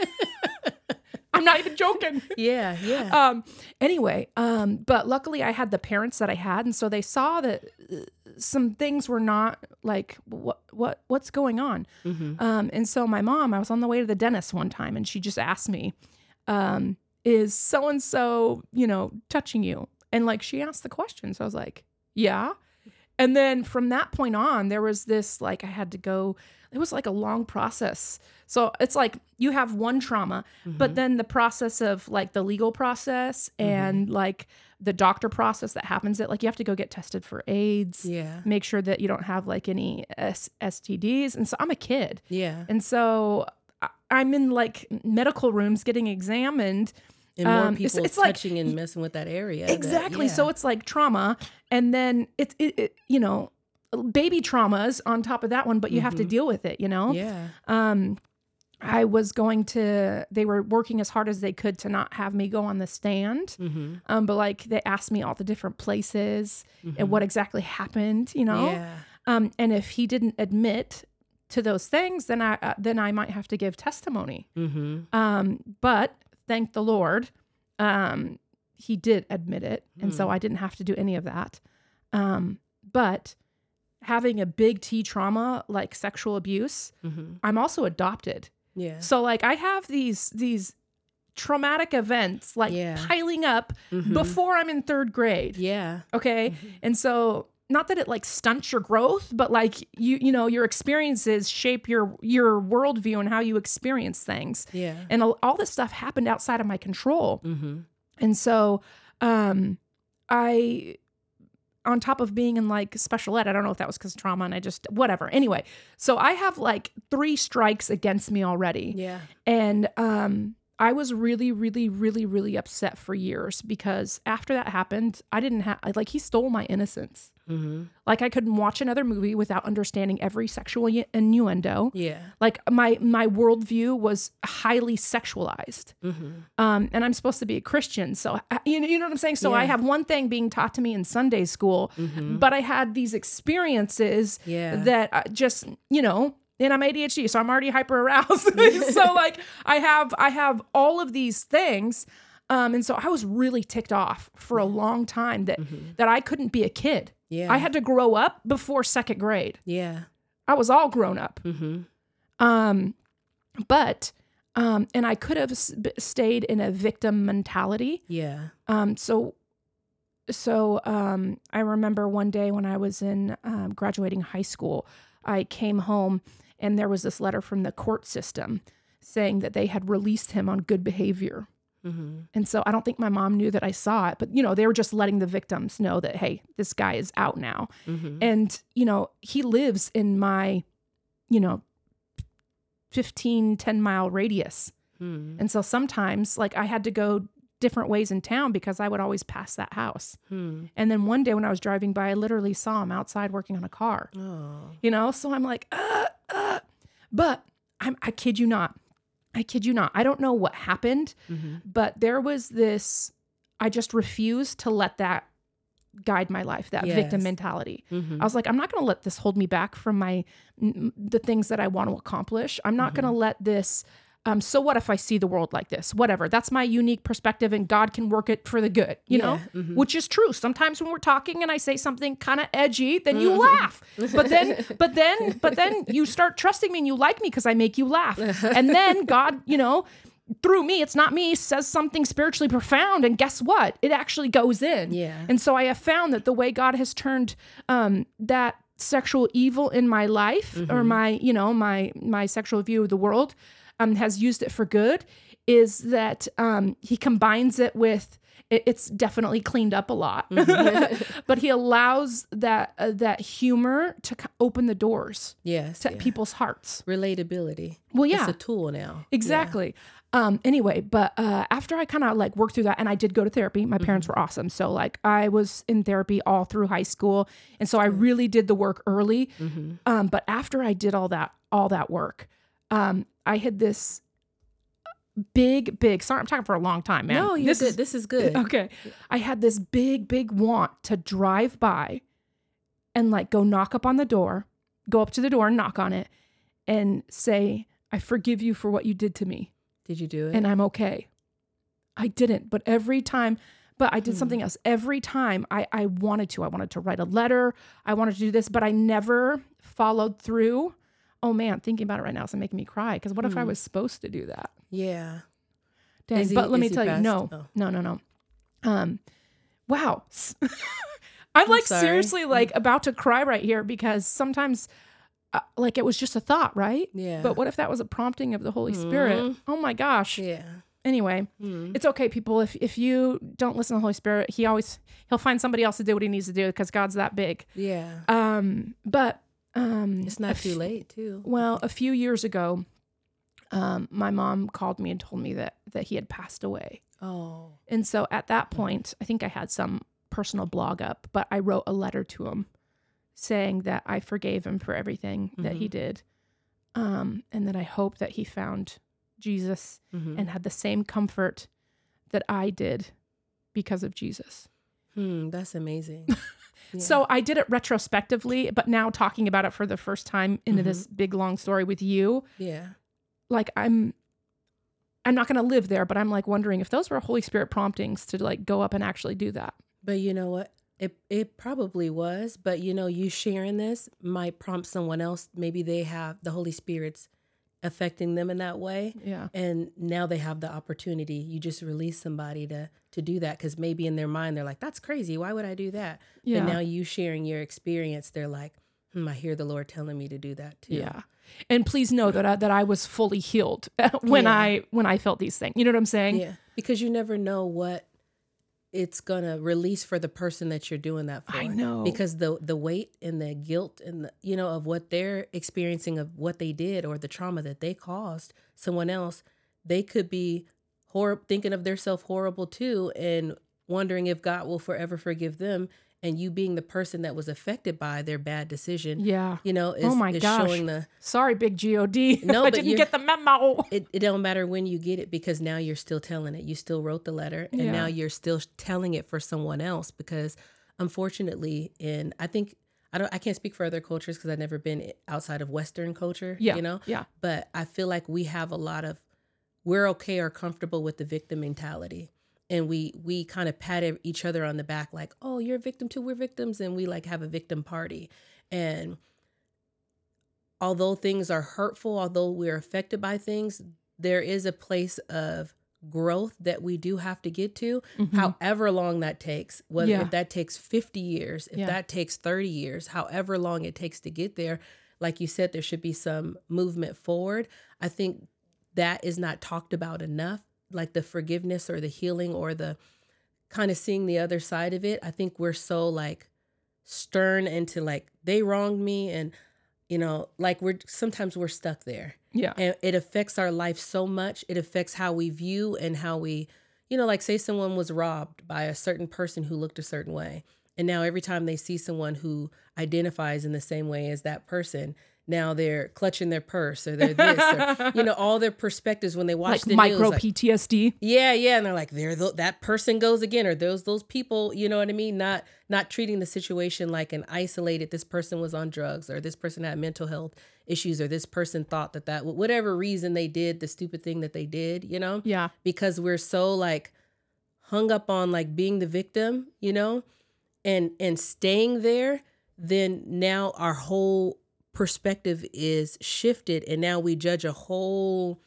[SPEAKER 1] I'm not even joking.
[SPEAKER 2] Yeah. Yeah.
[SPEAKER 1] Um, anyway, um, but luckily I had the parents that I had. And so they saw that uh, some things were not like, what, what, what's going on?
[SPEAKER 2] Mm-hmm.
[SPEAKER 1] Um, and so my mom, I was on the way to the dentist one time, and she just asked me, um, is so-and-so, you know, touching you? And like, she asked the question. So I was like, yeah. And then from that point on, there was this, like, I had to go, it was like a long process. So it's like you have one trauma, but then the process of like the legal process and like the doctor process that happens, that like you have to go get tested for AIDS,
[SPEAKER 2] Yeah.
[SPEAKER 1] make sure that you don't have like any S- STDs. And so I'm a kid.
[SPEAKER 2] Yeah.
[SPEAKER 1] And so I- I'm in like medical rooms getting examined.
[SPEAKER 2] And more
[SPEAKER 1] Um, it's-
[SPEAKER 2] people
[SPEAKER 1] it's like-
[SPEAKER 2] touching and messing with that area. that-
[SPEAKER 1] Exactly.
[SPEAKER 2] yeah.
[SPEAKER 1] So it's like trauma. And then it's, it, it, you know, baby traumas on top of that one, but you have to deal with it, you know?
[SPEAKER 2] Yeah.
[SPEAKER 1] Um, I was going to, they were working as hard as they could to not have me go on the stand.
[SPEAKER 2] Mm-hmm.
[SPEAKER 1] Um, but like they asked me all the different places and what exactly happened, you know?
[SPEAKER 2] Yeah.
[SPEAKER 1] Um, and if he didn't admit to those things, then I, uh, then I might have to give testimony.
[SPEAKER 2] Mm-hmm.
[SPEAKER 1] Um, but thank the Lord, um, he did admit it. And so I didn't have to do any of that. Um, but having a big T trauma like sexual abuse,
[SPEAKER 2] Mm-hmm.
[SPEAKER 1] I'm also adopted.
[SPEAKER 2] Yeah.
[SPEAKER 1] So like I have these these traumatic events like
[SPEAKER 2] Yeah.
[SPEAKER 1] piling up
[SPEAKER 2] Mhm.
[SPEAKER 1] before I'm in third grade.
[SPEAKER 2] Yeah.
[SPEAKER 1] Okay. And so not that it like stunts your growth, but like you, you know, your experiences shape your, your worldview and how you experience things.
[SPEAKER 2] Yeah.
[SPEAKER 1] And all, all this stuff happened outside of my control.
[SPEAKER 2] Mm-hmm.
[SPEAKER 1] And so, um, I, on top of being in like special ed, I don't know if that was because of trauma and I just, whatever. Anyway, so I have like three strikes against me already.
[SPEAKER 2] Yeah.
[SPEAKER 1] And, um, I was really, really, really, really upset for years because after that happened, I didn't have, like, he stole my innocence.
[SPEAKER 2] Mm-hmm.
[SPEAKER 1] Like, I couldn't watch another movie without understanding every sexual innuendo.
[SPEAKER 2] Yeah.
[SPEAKER 1] Like, my my worldview was highly sexualized.
[SPEAKER 2] Mm-hmm.
[SPEAKER 1] Um, and I'm supposed to be a Christian. So, you know, you know what I'm saying? So
[SPEAKER 2] Yeah.
[SPEAKER 1] I have one thing being taught to me in Sunday school,
[SPEAKER 2] Mm-hmm.
[SPEAKER 1] but I had these experiences
[SPEAKER 2] Yeah.
[SPEAKER 1] that uh, just, you know, and I'm A D H D, so I'm already hyper aroused. So like I have I have all of these things. Um, and so I was really ticked off for a long time that
[SPEAKER 2] Mm-hmm.
[SPEAKER 1] that I couldn't be a kid.
[SPEAKER 2] Yeah.
[SPEAKER 1] I had to grow up before second grade.
[SPEAKER 2] Yeah.
[SPEAKER 1] I was all grown up.
[SPEAKER 2] Mm-hmm.
[SPEAKER 1] Um, but um, and I could have s- b- stayed in a victim mentality.
[SPEAKER 2] Yeah.
[SPEAKER 1] Um, so so um, I remember one day when I was in um, graduating high school, I came home and there was this letter from the court system saying that they had released him on good behavior.
[SPEAKER 2] Mm-hmm.
[SPEAKER 1] And so I don't think my mom knew that I saw it, but you know, they were just letting the victims know that, hey, this guy is out now.
[SPEAKER 2] Mm-hmm.
[SPEAKER 1] And, you know, he lives in my, you know, fifteen, ten mile radius.
[SPEAKER 2] Mm-hmm.
[SPEAKER 1] And so sometimes like I had to go different ways in town because I would always pass that house.
[SPEAKER 2] Hmm.
[SPEAKER 1] And then one day when I was driving by, I literally saw him outside working on a car,
[SPEAKER 2] Oh.
[SPEAKER 1] you know? So I'm like, uh, uh. But I'm, I kid you not. I kid you not. I don't know what happened,
[SPEAKER 2] Mm-hmm.
[SPEAKER 1] but there was this, I just refused to let that guide my life, that victim
[SPEAKER 2] Yes.
[SPEAKER 1] mentality.
[SPEAKER 2] Mm-hmm.
[SPEAKER 1] I was like, I'm not going to let this hold me back from my, m- the things that I want to accomplish. I'm not
[SPEAKER 2] Mm-hmm.
[SPEAKER 1] going to let this, um, so what if I see the world like this? Whatever. That's my unique perspective and God can work it for the good, you know,
[SPEAKER 2] Yeah. Mhm.
[SPEAKER 1] which is true. Sometimes when we're talking and I say something kind of edgy, then you
[SPEAKER 2] Mhm.
[SPEAKER 1] laugh. But then, but then, but then you start trusting me and you like me because I make you laugh. And then God, you know, through me, it's not me, says something spiritually profound. And guess what? It actually goes in.
[SPEAKER 2] Yeah.
[SPEAKER 1] And so I have found that the way God has turned um, that sexual evil in my life or my, you know, my, my sexual view of the world um, has used it for good is that um, he combines it with, it, it's definitely cleaned up a lot, but he allows that, uh, that humor to c- open the doors
[SPEAKER 2] Yes.
[SPEAKER 1] to
[SPEAKER 2] yeah.
[SPEAKER 1] people's hearts.
[SPEAKER 2] Relatability.
[SPEAKER 1] Well, yeah.
[SPEAKER 2] It's a tool now.
[SPEAKER 1] Exactly. Um, anyway, but uh, after I kind of like worked through that, and I did go to therapy, my parents were awesome. So like I was in therapy all through high school, and so I really did the work early.
[SPEAKER 2] Yeah. Mm-hmm.
[SPEAKER 1] Um, but after I did all that, all that work, um, I had this big, big. Sorry, I'm talking for a long time, man.
[SPEAKER 2] No, you're
[SPEAKER 1] this
[SPEAKER 2] good.
[SPEAKER 1] is
[SPEAKER 2] This is good.
[SPEAKER 1] okay. I had this big, big want to drive by, and like go knock up on the door, go up to the door and knock on it, and say, "I forgive you for what you did to me."
[SPEAKER 2] Did you do it?
[SPEAKER 1] And I'm okay. I didn't, but every time, but I did
[SPEAKER 2] Hmm.
[SPEAKER 1] something else. Every time I, I wanted to, I wanted to write a letter. I wanted to do this, but I never followed through. Oh man, thinking about it right now is making me cry. Because what if I
[SPEAKER 2] Hmm.
[SPEAKER 1] was supposed to do that?
[SPEAKER 2] yeah.
[SPEAKER 1] Dang.
[SPEAKER 2] Is he-
[SPEAKER 1] but let me
[SPEAKER 2] is he
[SPEAKER 1] tell you,
[SPEAKER 2] passed?
[SPEAKER 1] no,
[SPEAKER 2] Oh.
[SPEAKER 1] no, no, no. Um, wow. I'm like
[SPEAKER 2] sorry.
[SPEAKER 1] seriously like about to cry right here because sometimes uh, like it was just a thought, right?
[SPEAKER 2] Yeah.
[SPEAKER 1] But what if that was a prompting of the Holy Spirit?
[SPEAKER 2] Mhm.
[SPEAKER 1] Oh my gosh.
[SPEAKER 2] Yeah.
[SPEAKER 1] Anyway,
[SPEAKER 2] Mm.
[SPEAKER 1] it's okay, people. If if you don't listen to the Holy Spirit, he always he'll find somebody else to do what he needs to do because God's that big.
[SPEAKER 2] Yeah.
[SPEAKER 1] Um, but um,
[SPEAKER 2] It's
[SPEAKER 1] a
[SPEAKER 2] not
[SPEAKER 1] f-
[SPEAKER 2] too late, too.
[SPEAKER 1] Well, a few years ago, um, my mom called me and told me that that he had passed away.
[SPEAKER 2] Oh.
[SPEAKER 1] And so at that point, I think I had some personal blog up, but I wrote a letter to him saying that I forgave him for everything that he
[SPEAKER 2] Mhm.
[SPEAKER 1] did, um, and that I hope that he found Jesus
[SPEAKER 2] Mm-hmm.
[SPEAKER 1] and had the same comfort that I did because of Jesus.
[SPEAKER 2] Hmm, that's amazing. Yeah.
[SPEAKER 1] So I did it retrospectively, but now talking about it for the first time into
[SPEAKER 2] Mhm.
[SPEAKER 1] this big long story with you,
[SPEAKER 2] yeah.
[SPEAKER 1] like I'm I'm not going to live there, but I'm like wondering if those were Holy Spirit promptings to like go up and actually do that.
[SPEAKER 2] But you know what? It it probably was, but you know, you sharing this might prompt someone else. Maybe they have the Holy Spirit's affecting them in that way.
[SPEAKER 1] Yeah.
[SPEAKER 2] And now they have the opportunity. You just release somebody to to do that because maybe in their mind they're like, that's crazy. Why would I do that?
[SPEAKER 1] Yeah.
[SPEAKER 2] And now you sharing your experience, they're like, hmm, I hear the Lord telling me to do that too.
[SPEAKER 1] Yeah. And please know that I, that I was fully healed when
[SPEAKER 2] Yeah.
[SPEAKER 1] I when I felt these things. You know what I'm saying?
[SPEAKER 2] Yeah. Because you never know what it's gonna release for the person that you're doing that for.
[SPEAKER 1] I know.
[SPEAKER 2] Because the the weight and the guilt and the, you know, of what they're experiencing of what they did or the trauma that they caused someone else, they could be hor- thinking of themselves horrible too and wondering if God will forever forgive them. And you being the person that was affected by their bad decision,
[SPEAKER 1] Yeah.
[SPEAKER 2] you know, is,
[SPEAKER 1] Oh my
[SPEAKER 2] is
[SPEAKER 1] gosh.
[SPEAKER 2] showing the
[SPEAKER 1] Sorry, big G O D.
[SPEAKER 2] No,
[SPEAKER 1] I
[SPEAKER 2] but
[SPEAKER 1] didn't
[SPEAKER 2] you're-
[SPEAKER 1] get the memo.
[SPEAKER 2] it, it don't matter when you get it because now you're still telling it. You still wrote the letter and
[SPEAKER 1] Yeah.
[SPEAKER 2] now you're still telling it for someone else because unfortunately, in I think I don't I can't speak for other cultures because I've never been outside of Western culture,
[SPEAKER 1] Yeah.
[SPEAKER 2] you know?
[SPEAKER 1] Yeah.
[SPEAKER 2] But I feel like we have a lot of we're okay or comfortable with the victim mentality. And we we kind of pat each other on the back like, oh, you're a victim too, we're victims, and we like have a victim party. And although things are hurtful, although we're affected by things, there is a place of growth that we do have to get to,
[SPEAKER 1] Mhm.
[SPEAKER 2] however long that takes, whether
[SPEAKER 1] Yeah.
[SPEAKER 2] if that takes fifty years, if
[SPEAKER 1] Yeah.
[SPEAKER 2] that takes thirty years, however long it takes to get there, like you said, there should be some movement forward. I think that is not talked about enough, like the forgiveness or the healing or the kind of seeing the other side of it. I think we're so like stern into like they wronged me and you know, like we're sometimes we're stuck there.
[SPEAKER 1] Yeah.
[SPEAKER 2] And it affects our life so much. It affects how we view and how we, you know, like say someone was robbed by a certain person who looked a certain way. And now every time they see someone who identifies in the same way as that person, now they're clutching their purse or they're this or, you know, all their perspectives when they watch
[SPEAKER 1] Like
[SPEAKER 2] the
[SPEAKER 1] micro
[SPEAKER 2] news. Like,
[SPEAKER 1] P T S D.
[SPEAKER 2] yeah, yeah, and they're like, there, th- that person goes again, or those those people, you know what I mean? Not not treating the situation like an isolated. This person was on drugs, or this person had mental health issues, or this person thought that that whatever reason they did the stupid thing that they did, you know?
[SPEAKER 1] Yeah.
[SPEAKER 2] Because we're so like hung up on like being the victim, you know, and and staying there. Then now our whole perspective is shifted, and now we judge a whole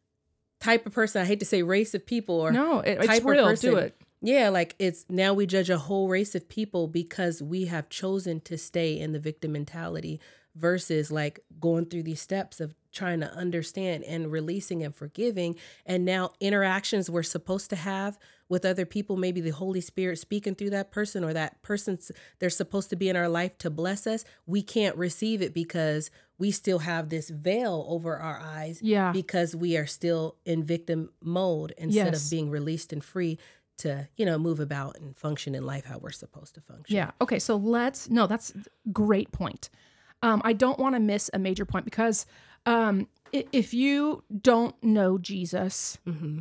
[SPEAKER 2] type of person. I hate to say race of people or
[SPEAKER 1] No, it,
[SPEAKER 2] type
[SPEAKER 1] it's
[SPEAKER 2] of
[SPEAKER 1] real.
[SPEAKER 2] person.
[SPEAKER 1] Do it.
[SPEAKER 2] Yeah, like it's now we judge a whole race of people because we have chosen to stay in the victim mentality versus like going through these steps of trying to understand and releasing and forgiving. And now interactions we're supposed to have with other people, maybe the Holy Spirit speaking through that person or that person's they're supposed to be in our life to bless us. We can't receive it because we still have this veil over our eyes
[SPEAKER 1] Yeah.
[SPEAKER 2] because we are still in victim mode instead
[SPEAKER 1] Yes.
[SPEAKER 2] of being released and free to, you know, move about and function in life how we're supposed to function.
[SPEAKER 1] Yeah. Okay. So let's, no, that's a great point. Um, I don't want to miss a major point because um, i- if you don't know Jesus,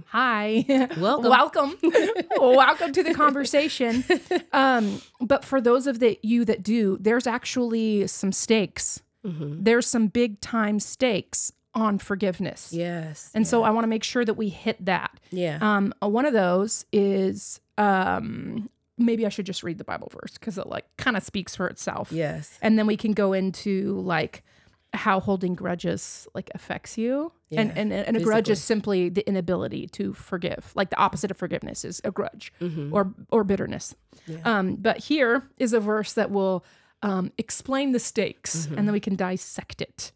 [SPEAKER 1] hi,
[SPEAKER 2] Welcome.
[SPEAKER 1] welcome, welcome to the conversation. Um, but for those of the, you that do, there's actually some stakes. There's some big time stakes on forgiveness.
[SPEAKER 2] Yes.
[SPEAKER 1] And so I want to make sure that we hit that.
[SPEAKER 2] Yeah.
[SPEAKER 1] Um, uh, one of those is um, maybe I should just read the Bible verse because it like kind of speaks for itself.
[SPEAKER 2] Yes.
[SPEAKER 1] And then we can go into like how holding grudges like affects you. And,
[SPEAKER 2] Yeah,
[SPEAKER 1] and and a grudge
[SPEAKER 2] physically.
[SPEAKER 1] is simply the inability to forgive. Like the opposite of forgiveness is a grudge
[SPEAKER 2] Mm-hmm.
[SPEAKER 1] or or bitterness. Um, but here is a verse that will um, explain the stakes
[SPEAKER 2] Mm-hmm.
[SPEAKER 1] and then we can dissect it.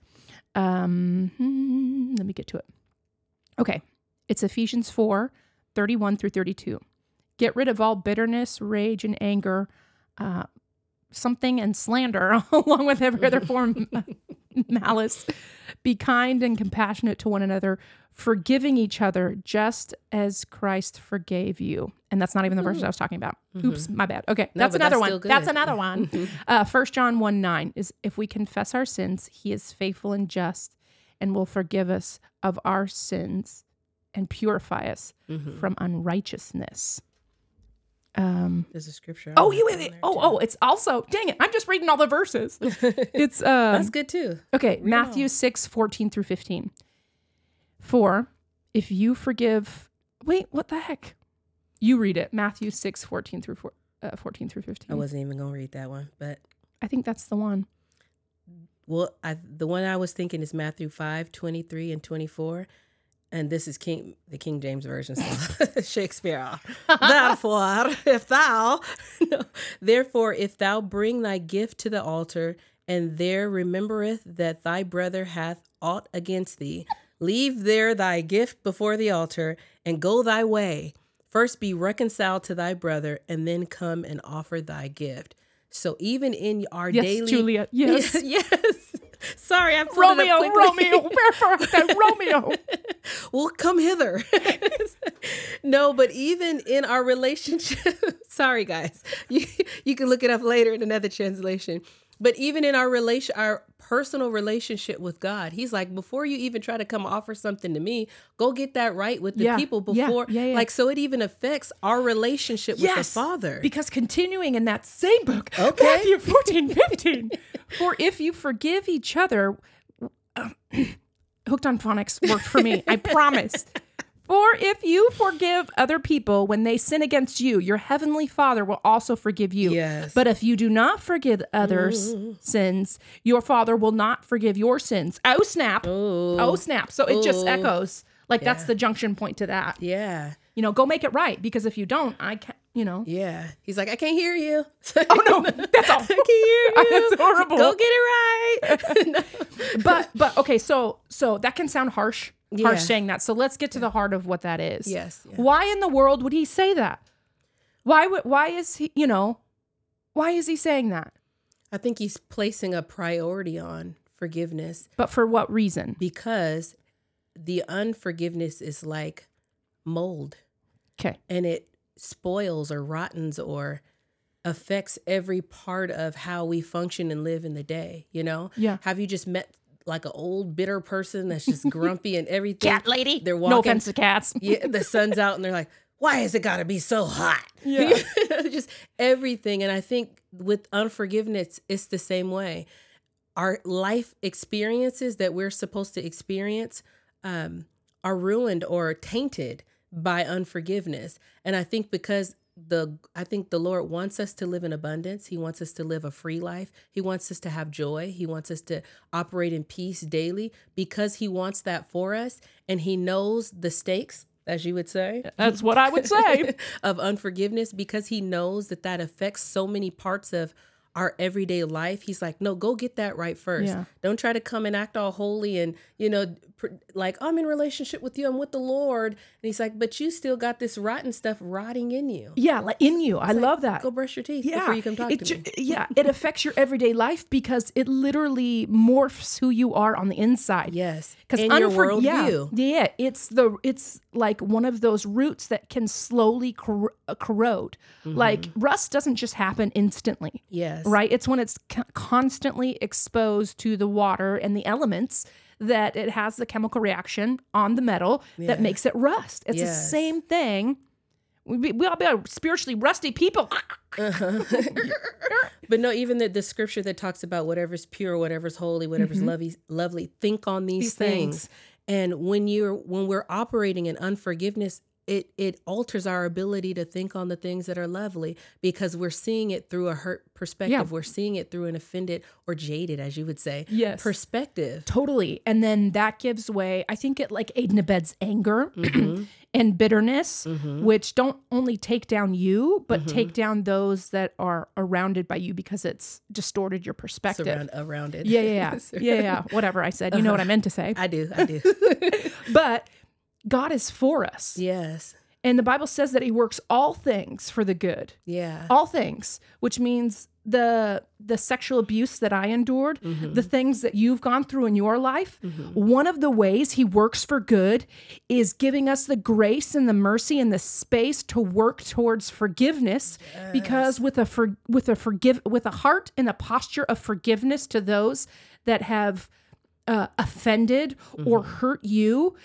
[SPEAKER 1] Um, hmm, let me get to it. Okay. It's Ephesians four, thirty-one through thirty-two. Get rid of all bitterness, rage, and anger, uh, something and slander, along with every other form of malice. Be kind and compassionate to one another, forgiving each other just as Christ forgave you. And that's not even the verses I was talking about. Oops, my bad. Okay,
[SPEAKER 2] No,
[SPEAKER 1] that's
[SPEAKER 2] but
[SPEAKER 1] another
[SPEAKER 2] that's
[SPEAKER 1] one.
[SPEAKER 2] still good.
[SPEAKER 1] That's another one. Uh, First John one nine is, if we confess our sins, he is faithful and just and will forgive us of our sins and purify us from unrighteousness. Um,
[SPEAKER 2] There's a scripture.
[SPEAKER 1] oh,
[SPEAKER 2] on
[SPEAKER 1] you
[SPEAKER 2] that
[SPEAKER 1] wait,
[SPEAKER 2] on
[SPEAKER 1] wait.
[SPEAKER 2] there,
[SPEAKER 1] Oh,
[SPEAKER 2] too.
[SPEAKER 1] oh, it's also, dang it, I'm just reading all the verses. It's, um,
[SPEAKER 2] That's good too.
[SPEAKER 1] okay, Matthew six fourteen through fifteen. For if you forgive, wait, what the heck? You read it, Matthew six fourteen through four. uh, fourteen through fifteen.
[SPEAKER 2] I wasn't even going to read that one, but
[SPEAKER 1] I think that's the one.
[SPEAKER 2] well, I, the one I was thinking is Matthew five, twenty-three and twenty-four. And this is King, the King James Version, so Shakespeare. Therefore, if thou, no, therefore, if thou bring thy gift to the altar, and there remembereth that thy brother hath aught against thee, leave there thy gift before the altar, and go thy way. First be reconciled to thy brother, and then come and offer thy gift. So even in our
[SPEAKER 1] Yes,
[SPEAKER 2] daily,
[SPEAKER 1] Julia. Yes.
[SPEAKER 2] yes. Sorry, I pulled
[SPEAKER 1] Romeo,
[SPEAKER 2] it up quickly.
[SPEAKER 1] Romeo, wherefore art thou, Romeo?
[SPEAKER 2] Well, come hither. No, but even in our relationship, sorry guys, you you can look it up later in another translation. But even in our relation, our personal relationship with God, he's like, before you even try to come offer something to me, go get that right with the
[SPEAKER 1] Yeah,
[SPEAKER 2] people
[SPEAKER 1] yeah,
[SPEAKER 2] before.
[SPEAKER 1] yeah, yeah.
[SPEAKER 2] Like, so it even affects our relationship with the
[SPEAKER 1] Yes,
[SPEAKER 2] Father.
[SPEAKER 1] because continuing in that same book,
[SPEAKER 2] Okay.
[SPEAKER 1] Matthew fourteen, fifteen, for if you forgive each other, uh, hooked on phonics worked for me, I promise. For if you forgive other people when they sin against you, your heavenly Father will also forgive you.
[SPEAKER 2] Yes.
[SPEAKER 1] But if you do not forgive others' sins, your Father will not forgive your sins. Oh, snap.
[SPEAKER 2] Ooh.
[SPEAKER 1] Oh, snap. So it just
[SPEAKER 2] Ooh.
[SPEAKER 1] echoes. Like, that's
[SPEAKER 2] Yeah.
[SPEAKER 1] the junction point to that.
[SPEAKER 2] Yeah.
[SPEAKER 1] You know, go make it right, because if you don't, I can't, you know.
[SPEAKER 2] Yeah. He's like, I can't hear you.
[SPEAKER 1] Oh, no, that's all.
[SPEAKER 2] I can't hear you.
[SPEAKER 1] That's horrible.
[SPEAKER 2] Go get it right. No.
[SPEAKER 1] But, but okay, so, so that can sound harsh, harsh
[SPEAKER 2] Yeah.
[SPEAKER 1] saying that. So let's get to the heart of what that is.
[SPEAKER 2] Yes. Yeah.
[SPEAKER 1] Why in the world would he say that? Why would, why is he, you know, why is he saying that?
[SPEAKER 2] I think he's placing a priority on forgiveness
[SPEAKER 1] But for what reason?
[SPEAKER 2] because the unforgiveness is like mold
[SPEAKER 1] Okay.
[SPEAKER 2] and it spoils or rottens or affects every part of how we function and live in the day, you know?
[SPEAKER 1] Yeah.
[SPEAKER 2] Have you just met like an old bitter person that's just grumpy and everything?
[SPEAKER 1] Cat lady.
[SPEAKER 2] They're
[SPEAKER 1] No
[SPEAKER 2] walking.
[SPEAKER 1] offense to cats.
[SPEAKER 2] Yeah, the sun's out and they're like, why has it got to be so hot?
[SPEAKER 1] Yeah.
[SPEAKER 2] Just everything. And I think with unforgiveness, it's the same way. Our life experiences that we're supposed to experience um, are ruined or tainted by unforgiveness. And I think because the, I think the Lord wants us to live in abundance. He wants us to live a free life. He wants us to have joy. He wants us to operate in peace daily because he wants that for us. And he knows the stakes, as you would say,
[SPEAKER 1] That's what I would say.
[SPEAKER 2] of unforgiveness, because he knows that that affects so many parts of our everyday life. He's like, no, go get that right first.
[SPEAKER 1] Yeah.
[SPEAKER 2] Don't try to come and act all holy and, you know, pr- like, I'm in relationship with you. I'm with the Lord. And he's like, but you still got this rotten stuff rotting in you.
[SPEAKER 1] Yeah, like in you. I love that.
[SPEAKER 2] Go brush your teeth
[SPEAKER 1] Yeah,
[SPEAKER 2] before you come talk
[SPEAKER 1] it
[SPEAKER 2] to
[SPEAKER 1] ju-
[SPEAKER 2] me.
[SPEAKER 1] yeah, it affects your everyday life because it literally morphs who you are on the inside.
[SPEAKER 2] Yes.
[SPEAKER 1] Because
[SPEAKER 2] And your worldview.
[SPEAKER 1] Yeah, yeah, it's the it's like one of those roots that can slowly cor- uh, corrode. Like rust doesn't just happen instantly.
[SPEAKER 2] Yes.
[SPEAKER 1] Right? It's when it's c- constantly exposed to the water and the elements that it has the chemical reaction on the metal
[SPEAKER 2] Yeah.
[SPEAKER 1] that makes it rust. It's the
[SPEAKER 2] Yes.
[SPEAKER 1] same thing. We, we we all be spiritually rusty people.
[SPEAKER 2] But no, even the, the scripture that talks about whatever's pure, whatever's holy, whatever's lovely, lovely, think on these,
[SPEAKER 1] These
[SPEAKER 2] things.
[SPEAKER 1] things.
[SPEAKER 2] And when you're when we're operating in unforgiveness, it it alters our ability to think on the things that are lovely because we're seeing it through a hurt perspective.
[SPEAKER 1] Yeah.
[SPEAKER 2] We're seeing it through an offended or jaded, as you would say,
[SPEAKER 1] Yes.
[SPEAKER 2] perspective.
[SPEAKER 1] Totally. And then that gives way, I think it like aid and abets anger and bitterness, which don't only take down you, but take down those that are surrounded by you because it's distorted your perspective.
[SPEAKER 2] Surround, around it.
[SPEAKER 1] Yeah, yeah, yeah. yeah, yeah. Whatever I said. You know what I meant to say.
[SPEAKER 2] I do. I do.
[SPEAKER 1] But God is for us.
[SPEAKER 2] Yes.
[SPEAKER 1] And the Bible says that he works all things for the good.
[SPEAKER 2] Yeah.
[SPEAKER 1] All things, which means the the sexual abuse that I endured, the things that you've gone through in your life, one of the ways he works for good is giving us the grace and the mercy and the space to work towards forgiveness. Because with a for, with a forgive with a heart and a posture of forgiveness to those that have uh, offended or hurt you,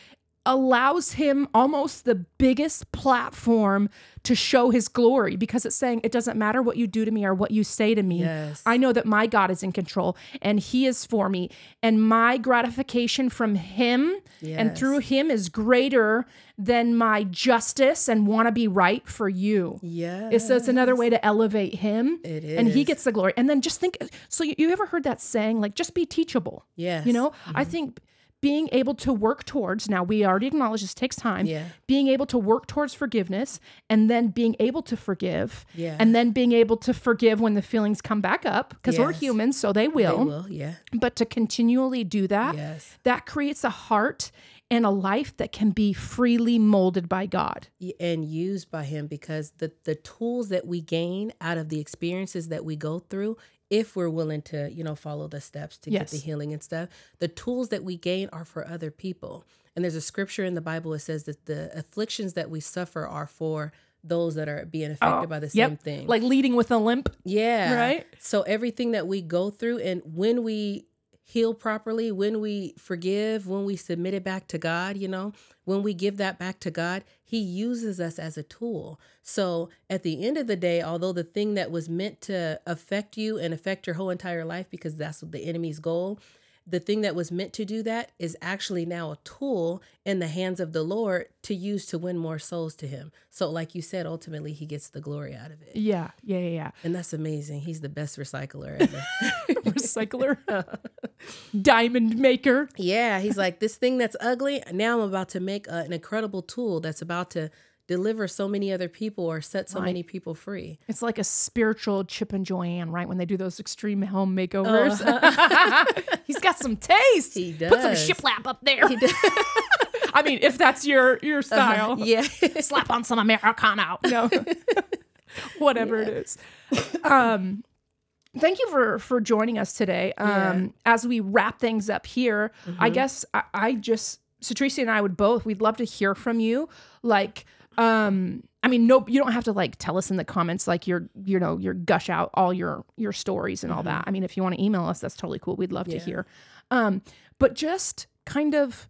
[SPEAKER 1] allows him almost the biggest platform to show his glory, because it's saying it doesn't matter what you do to me or what you say to me.
[SPEAKER 2] Yes.
[SPEAKER 1] I know that my God is in control and he is for me, and my gratification from him and
[SPEAKER 2] Yes.
[SPEAKER 1] through him is greater than my justice and want to be right for you.
[SPEAKER 2] Yeah.
[SPEAKER 1] It's, so it's another way to elevate him.
[SPEAKER 2] It
[SPEAKER 1] And he
[SPEAKER 2] is.
[SPEAKER 1] gets the glory. And then just think, so you, you ever heard that saying, like, just be teachable?
[SPEAKER 2] Yes.
[SPEAKER 1] You know, I think being able to work towards, now we already acknowledge this takes time,
[SPEAKER 2] Yeah.
[SPEAKER 1] being able to work towards forgiveness, and then being able to forgive,
[SPEAKER 2] Yeah.
[SPEAKER 1] and then being able to forgive when the feelings come back up, because we're
[SPEAKER 2] Yes.
[SPEAKER 1] humans, so they
[SPEAKER 2] They
[SPEAKER 1] will.
[SPEAKER 2] will. Yeah.
[SPEAKER 1] But to continually do that,
[SPEAKER 2] Yes.
[SPEAKER 1] that creates a heart and a life that can be freely molded by God.
[SPEAKER 2] Y- And used by him, because the, the tools that we gain out of the experiences that we go through, if we're willing to, you know, follow the steps to
[SPEAKER 1] Yes.
[SPEAKER 2] get the healing and stuff, the tools that we gain are for other people. And there's a scripture in the Bible that says that the afflictions that we suffer are for those that are being affected by the same
[SPEAKER 1] Oh, Yep.
[SPEAKER 2] thing.
[SPEAKER 1] Like leading with a limp.
[SPEAKER 2] Yeah.
[SPEAKER 1] Right?
[SPEAKER 2] So everything that we go through, and when we heal properly, when we forgive, when we submit it back to God, you know, when we give that back to God, he uses us as a tool. So at the end of the day, although the thing that was meant to affect you and affect your whole entire life, because that's the enemy's goal, the thing that was meant to do that is actually now a tool in the hands of the Lord to use to win more souls to him. So like you said, ultimately he gets the glory out of it.
[SPEAKER 1] Yeah, yeah, yeah, yeah.
[SPEAKER 2] And that's amazing. He's the best recycler ever.
[SPEAKER 1] Recycler, diamond maker.
[SPEAKER 2] Yeah, he's like, this thing that's ugly, now I'm about to make a, an incredible tool that's about to deliver so many other people or set so
[SPEAKER 1] Right.
[SPEAKER 2] many people free.
[SPEAKER 1] It's like a spiritual Chip and Joanne, right? When they do those extreme home makeovers. He's got some taste.
[SPEAKER 2] He
[SPEAKER 1] Put some
[SPEAKER 2] does.
[SPEAKER 1] shiplap up there. I mean, if that's your your style.
[SPEAKER 2] Yeah.
[SPEAKER 1] Slap on some Americano. No. Whatever it is. Um, thank you for for joining us today. Um,
[SPEAKER 2] Yeah.
[SPEAKER 1] As we wrap things up here, I guess I, I just, so Tracy and I would both, we'd love to hear from you. Like, um, I mean, no, you don't have to like tell us in the comments, like your, you know, your gush out all your, your stories and all that. I mean, if you want to email us, that's totally cool. We'd love to
[SPEAKER 2] Yeah.
[SPEAKER 1] hear. Um, but just kind of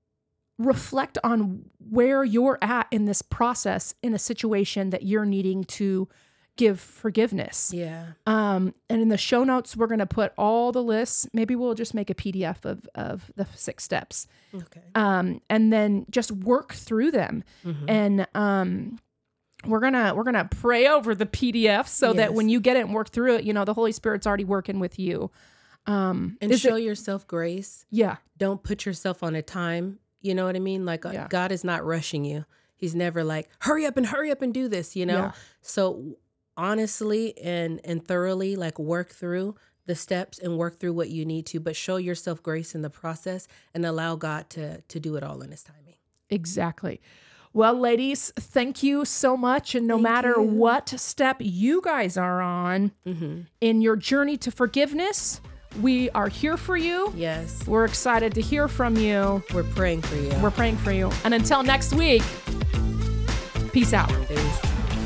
[SPEAKER 1] reflect on where you're at in this process in a situation that you're needing to give forgiveness.
[SPEAKER 2] Yeah.
[SPEAKER 1] Um, and in the show notes, we're going to put all the lists. Maybe we'll just make a P D F of, of the six steps.
[SPEAKER 2] Okay.
[SPEAKER 1] Um, and then just work through them.
[SPEAKER 2] Mhm.
[SPEAKER 1] And, um, we're going to, we're going to pray over the P D F so that
[SPEAKER 2] Yes.
[SPEAKER 1] when you get it and work through it, you know, the Holy Spirit's already working with you. Um,
[SPEAKER 2] And
[SPEAKER 1] is
[SPEAKER 2] show
[SPEAKER 1] it-
[SPEAKER 2] yourself grace.
[SPEAKER 1] yeah.
[SPEAKER 2] Don't put yourself on a time. You know what I mean? Like uh,
[SPEAKER 1] Yeah.
[SPEAKER 2] God is not rushing you. He's never like, hurry up and hurry up and do this, you know?
[SPEAKER 1] Yeah.
[SPEAKER 2] So honestly and and thoroughly, like, work through the steps and work through what you need to, but show yourself grace in the process and allow God to to do it all in his timing.
[SPEAKER 1] Exactly. Well, ladies, thank you so much. And no
[SPEAKER 2] Thank
[SPEAKER 1] matter
[SPEAKER 2] you.
[SPEAKER 1] what step you guys are on
[SPEAKER 2] Mm-hmm.
[SPEAKER 1] in your journey to forgiveness, we are here for you.
[SPEAKER 2] Yes.
[SPEAKER 1] We're excited to hear from you.
[SPEAKER 2] We're praying for you.
[SPEAKER 1] We're praying for you. And until next week, peace out.
[SPEAKER 2] Peace.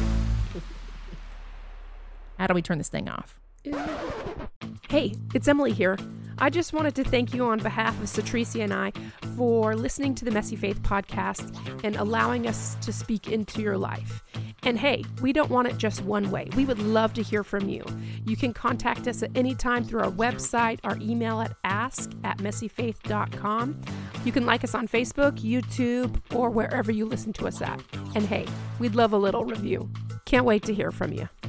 [SPEAKER 1] How do we turn this thing off? Hey, it's Emily here. I just wanted to thank you on behalf of Satricia and I for listening to the Messy Faith podcast and allowing us to speak into your life. And hey, we don't want it just one way. We would love to hear from you. You can contact us at any time through our website, our email at ask at messyfaith dot com. You can like us on Facebook, YouTube, or wherever you listen to us at. And hey, we'd love a little review. Can't wait to hear from you.